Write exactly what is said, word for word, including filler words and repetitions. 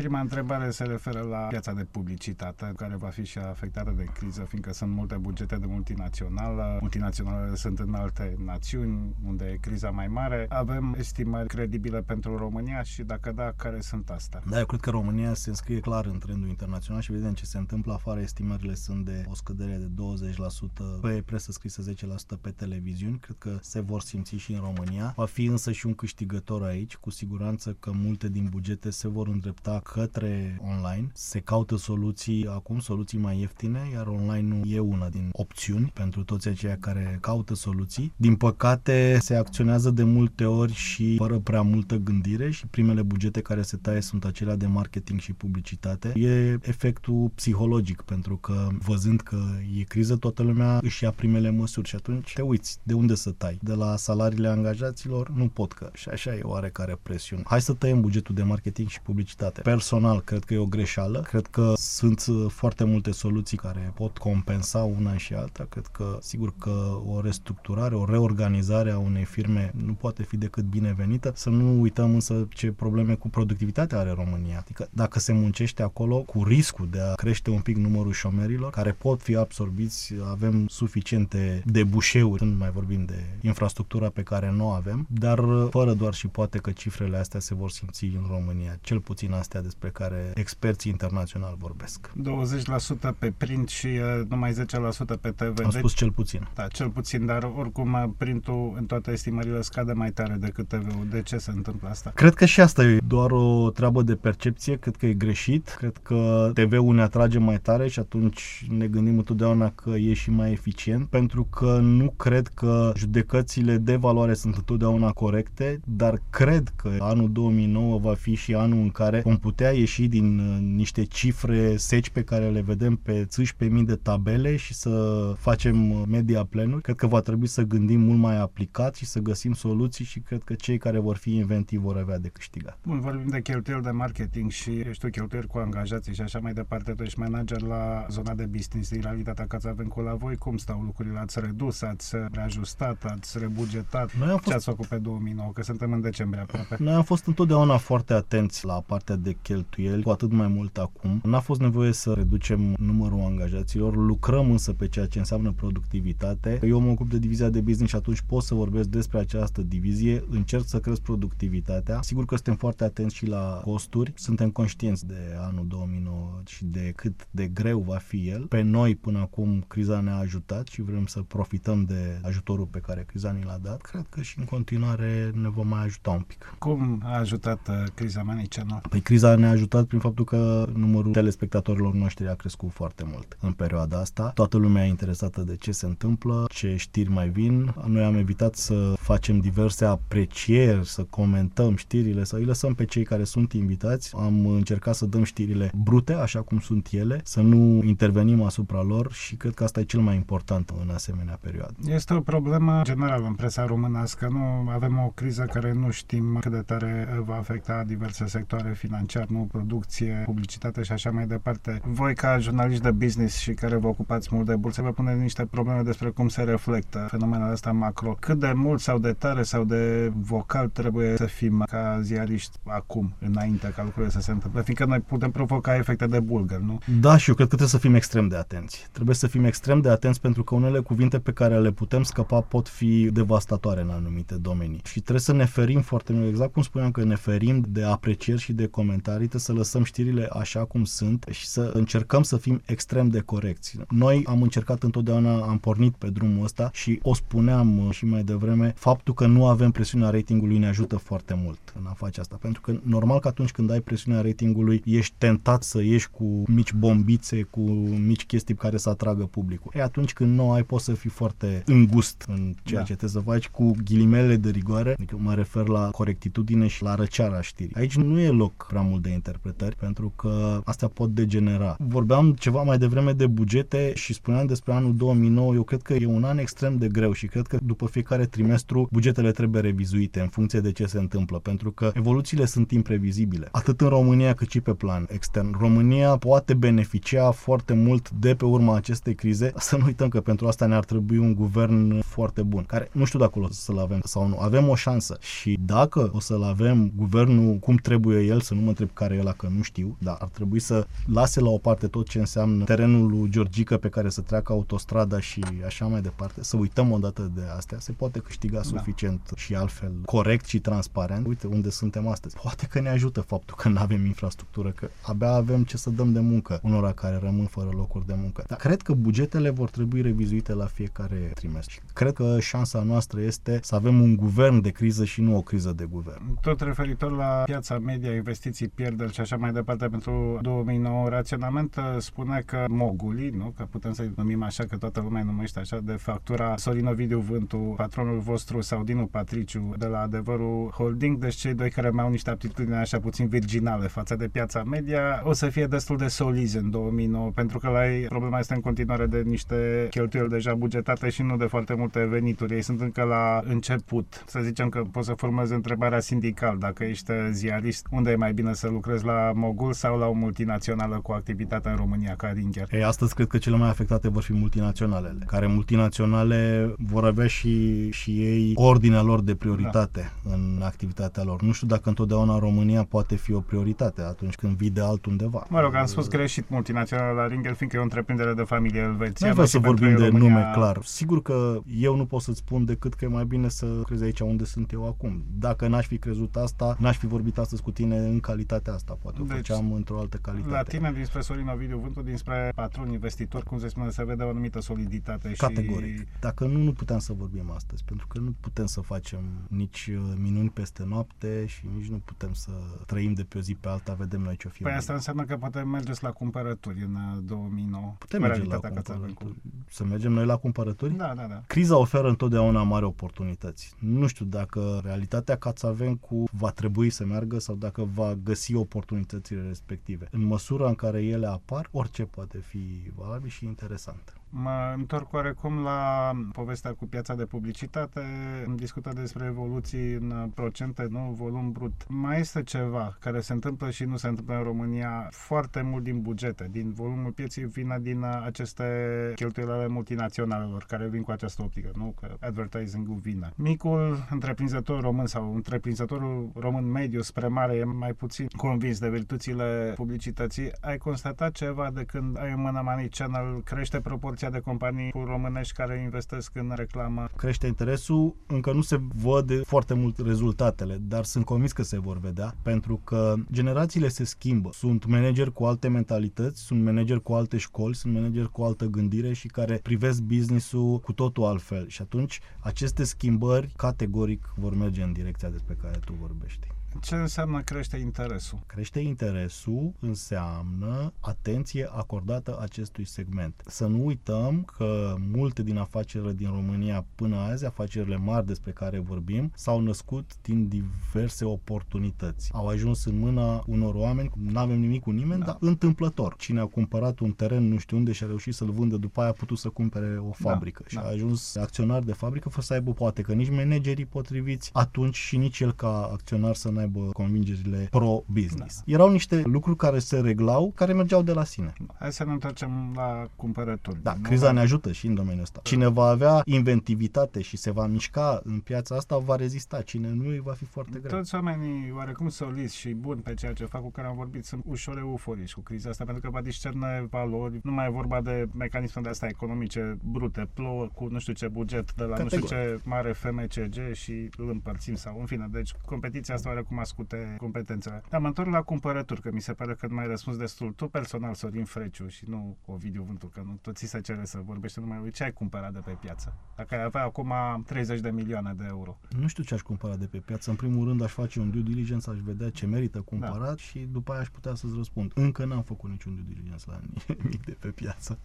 Prima întrebare se referă la piața de publicitate, care va fi și afectată de criză, fiindcă sunt multe bugete de multinațională. Multinaționalele sunt în alte națiuni, unde e criza mai mare. Avem estimări credibile pentru România și dacă da, care sunt astea? Da, eu cred că România se înscrie clar în trendul internațional și vedem ce se întâmplă afară. Estimările sunt de o scădere de douăzeci la sută pe presă scrisă, zece la sută pe televiziuni. Cred că se vor simți și în România. Va fi însă și un câștigător aici, cu siguranță că multe din bugete se vor îndrepta către online. Se caută soluții acum, soluții mai ieftine, iar online e una din opțiuni pentru toți aceia care caută soluții. Din păcate, se acționează de multe ori și fără prea multă gândire și primele bugete care se taie sunt acelea de marketing și publicitate. E efectul psihologic, pentru că văzând că e criză, toată lumea își ia primele măsuri și atunci te uiți de unde să tai. De la salariile angajaților nu pot, că și așa e oarecare presiune. Hai să tăiem bugetul de marketing și publicitate. Personal, cred că e o greșeală. Cred că sunt foarte multe soluții care pot compensa una și alta. Cred că, sigur că o restructurare, o reorganizare a unei firme nu poate fi decât binevenită. Să nu uităm însă ce probleme cu productivitatea are România. Adică dacă se muncește acolo cu riscul de a crește un pic numărul șomerilor care pot fi absorbiți, avem suficiente debușeuri, nu mai vorbim de infrastructura pe care nu o avem, dar fără doar și poate că cifrele astea se vor simți în România, cel puțin astea despre care experții internaționali vorbesc. douăzeci la sută pe print și uh, numai zece la sută pe T V. Am spus cel puțin. Da, cel puțin, dar oricum printul în toate estimările scade mai tare decât T V-ul. De ce se întâmplă asta? Cred că și asta e doar o treabă de percepție, cred că e greșit, cred că T V-ul ne atrage mai tare și atunci ne gândim întotdeauna că e și mai eficient, pentru că nu cred că judecățile de valoare sunt întotdeauna corecte, dar cred că anul două mii nouă va fi și anul în care vom putea ieși din niște cifre seci pe care le vedem pe zece mii de tabele și să facem media planuri. Cred că va trebui să gândim mult mai aplicat și să găsim soluții și cred că cei care vor fi inventivi vor avea de câștigat. Bun, vorbim de cheltuieli de marketing și, eu știu, cheltuieli cu angajații și așa mai departe. Tu ești manager la zona de business. În realitatea că ați avut cu la voi, cum stau lucrurile? Ați redus, ați reajustat, ați rebugetat? Noi am fost... Ce ați făcut pe două mii nouă? Că suntem în decembrie aproape. Noi am fost întotdeauna foarte atenți la partea de cheltuieli, cu atât mai mult acum. N-a fost nevoie să reducem numărul angajaților, lucrăm însă pe ceea ce înseamnă productivitate. Eu mă ocup de divizia de business și atunci pot să vorbesc despre această divizie, încerc să cresc productivitatea. Sigur că suntem foarte atenți și la costuri, suntem conștienți de anul două mii nouă și de cât de greu va fi el. Pe noi până acum criza ne-a ajutat și vrem să profităm de ajutorul pe care criza ni l-a dat. Cred că și în continuare ne va mai ajuta un pic. Cum a ajutat uh, criza Money Channel? Păi criza ne-a ajutat prin faptul că numărul telespectatorilor noștri a crescut foarte mult în perioada asta. Toată lumea e interesată de ce se întâmplă, ce știri mai vin. Noi am evitat să facem diverse aprecieri, să comentăm știrile, să îi lăsăm pe cei care sunt invitați. Am încercat să dăm știrile brute, așa cum sunt ele, să nu intervenim asupra lor și cred că asta e cel mai important în asemenea perioadă. Este o problemă generală în presa românească. Nu avem o criză care nu știm cât de tare va afecta diverse sectoare financiar, nu producție, publicitate și așa mai departe. Voi, ca jurnaliști de business și care vă ocupați mult de burse, vă puneți niște probleme despre cum se reflectă fenomenele astea macro. Cât de mult sau de tare sau de vocal trebuie să fim ca ziariști acum, înainte ca lucrurile să se întâmple? Fiindcă noi putem provoca efecte de bulgăr, nu? Da, și eu cred că trebuie să fim extrem de atenți. Trebuie să fim extrem de atenți pentru că unele cuvinte pe care le putem scăpa pot fi devastatoare în anumite domenii. Și trebuie să ne ferim foarte mult, exact cum spuneam că ne ferim de aprecieri și de comentarii, trebuie să lăsăm știrile așa cum sunt și să încercăm să fim extrem de corecți. Noi am încercat întotdeauna, am pornit pe drumul ăsta și o spuneam și mai devreme, faptul că nu avem presiunea ratingului ne ajută foarte mult în a face asta, pentru că normal că atunci când ai presiunea ratingului ești tentat să ieși cu mici bombițe, cu mici chestii care să atragă publicul. E atunci când nu ai, poți să fii foarte îngust în ceea da. ce trebuie să faci, cu ghilimele de rigoare, adică mă refer la corectitudine și la răceara știrii. Aici nu e loc prea mult de interpretări, pentru că astea pot degenera. Vorbeam ceva mai devreme de bugete și spuneam despre anul două mii nouă, eu cred că e un an extrem de greu și cred că după fiecare trimestru bugetele trebuie revizuite în funcție de ce se întâmplă, pentru că evoluțiile sunt imprevizibile, atât în România cât și pe plan extern. România România poate beneficia foarte mult de pe urma acestei crize. Să nu uităm că pentru asta ne-ar trebui un guvern foarte bun, care nu știu dacă o să-l avem sau nu. Avem o șansă și dacă o să-l avem, guvernul cum trebuie el, să nu mă întreb care e ăla, că nu știu, dar ar trebui să lase la o parte tot ce înseamnă terenul lui Georgică pe care să treacă autostrada și așa mai departe, să uităm odată de astea, se poate câștiga suficient da. și altfel corect și transparent. Uite unde suntem astăzi. Poate că ne ajută faptul că nu avem infrastructură, că abia avem ce să dăm de muncă unora care rămân fără locuri de muncă. Dar cred că bugetele vor trebui revizuite la fiecare trimestru. Cred că șansa noastră este să avem un guvern de criză și nu o criză de guvern. Tot referitor la piața media, investiții, pierderi și așa mai departe pentru două mii nouă, raționament spune că mogulii, nu? Că putem să-i numim așa, că toată lumea îi numește așa, de factura Sorin Ovidiu Vântu, patronul vostru, sau Dinu Patriciu de la Adevărul Holding, deci cei doi care mai au niște aptitudini așa puțin virginale față de piața media, o să fie destul de solizi în două mii nouă, pentru că la ei problema este în continuare de niște cheltuieli deja bugetate și nu de foarte multe venituri. Ei sunt încă la început. Să zicem că poți să formezi întrebarea sindical, dacă ești ziarist, unde e mai bine să lucrezi, la Mogul sau la o multinațională cu activitate în România, ca Ringer? Ei, astăzi cred că cele mai afectate vor fi multinaționalele, care multinaționale vor avea și, și ei ordinea lor de prioritate da. în activitatea lor. Nu știu dacă întotdeauna România poate fi o prioritate atunci când vii de altundeva. Mă rog, am spus greșit multinațională la Ringer, fiindcă e o întreprindere de familie elvețiană. Nu vreau să vorbim de România... nume clar. Sigur că eu nu pot să-ți spun decât că e mai bine să crezi aici unde sunt eu acum. Dacă n-aș fi crezut asta, n-aș fi vorbit astăzi cu tine în calitatea asta. Poate o deci, făceam într-o altă calitate. La tine, dinspre Sorin Ovidiu Vântu, dinspre patron investitor, cum se spune, se vede o anumită soliditate. Categoric. Și... Dacă nu, nu puteam să vorbim astăzi, pentru că nu putem să facem nici minuni peste noapte și nici nu putem să trăim de pe o zi pe alta, vedem noi ce-o fi. Păi asta înseamnă că putem mergeți la cumpărături în două mii nouă. Putem merge la cumpărături. Să mergem noi la cumpărături? Da, da, da. Criza oferă întotdeauna mari oportunități. Nu știu dacă realitatea Cațavencu va trebui să meargă sau dacă va găsi oportunitățile respective. În măsura în care ele apar, orice poate fi valabil și interesant. Mă întorc oarecum la povestea cu piața de publicitate. Am discutat despre evoluții în procente, nu? Volum brut. Mai este ceva care se întâmplă și nu se întâmplă în România. Foarte mult din bugete, din volumul pieței vine din aceste cheltuieli ale multinaționalelor care vin cu această optică, nu? Că advertising-ul vine. Micul întreprinzător român sau întreprinzătorul român mediu spre mare e mai puțin convins de virtuțile publicității. Ai constatat ceva de când ai în mână Money Channel? Crește proporția de companii românești care investesc în reclamă? Crește interesul, încă nu se văd foarte mult rezultatele, dar sunt convins că se vor vedea, pentru că generațiile se schimbă. Sunt manageri cu alte mentalități, sunt manageri cu alte școli, sunt manageri cu altă gândire și care privesc business-ul cu totul altfel. Și atunci aceste schimbări categoric vor merge în direcția despre care tu vorbești. Ce înseamnă crește interesul? Crește interesul înseamnă atenție acordată acestui segment. Să nu uităm că multe din afacerile din România până azi, afacerile mari despre care vorbim, s-au născut din diverse oportunități. Au ajuns în mâna unor oameni, nu avem nimic cu nimeni, da. dar întâmplător. Cine a cumpărat un teren nu știu unde și a reușit să-l vândă, după aia a putut să cumpere o fabrică da, și da. a ajuns acționar de fabrică fără să aibă poate că nici managerii potriviți atunci și nici el ca acționar să n-aibă convingerile pro-business. Da. Erau niște lucruri care se reglau, care mergeau de la sine. Hai să ne întoarcem la cumpărături. Da, criza ne ajută și în domeniul ăsta. Cine va avea inventivitate și se va mișca în piața asta, va rezista. Cine nu, îi va fi foarte greu. Toți oamenii oarecum soliți și buni pe ceea ce fac, cu care am vorbit, sunt ușor euforici cu criza asta, pentru că va discerne valori. Nu mai e vorba de mecanisme de astea economice brute, plouă cu nu știu ce buget de la Categoric. nu știu ce mare F M C G și îl împărțim sau în fine. Deci competiția asta oarecum ascute competențele. Dar mă întorc la cumpărături, că mi se pare că nu mai răspuns destul. Tu personal, Sorin Freciu, și nu Ovidiu Vântu, că nu tot ți se cere să vorbești numai lui, ce ai cumpărat de pe piață? Dacă ai avea acum treizeci de milioane de euro. Nu știu ce aș cumpăra de pe piață. În primul rând aș face un due diligence, aș vedea ce merită cumpărat da. și după aia aș putea să-ți răspund. Încă n-am făcut niciun due diligence la nimic de pe piață.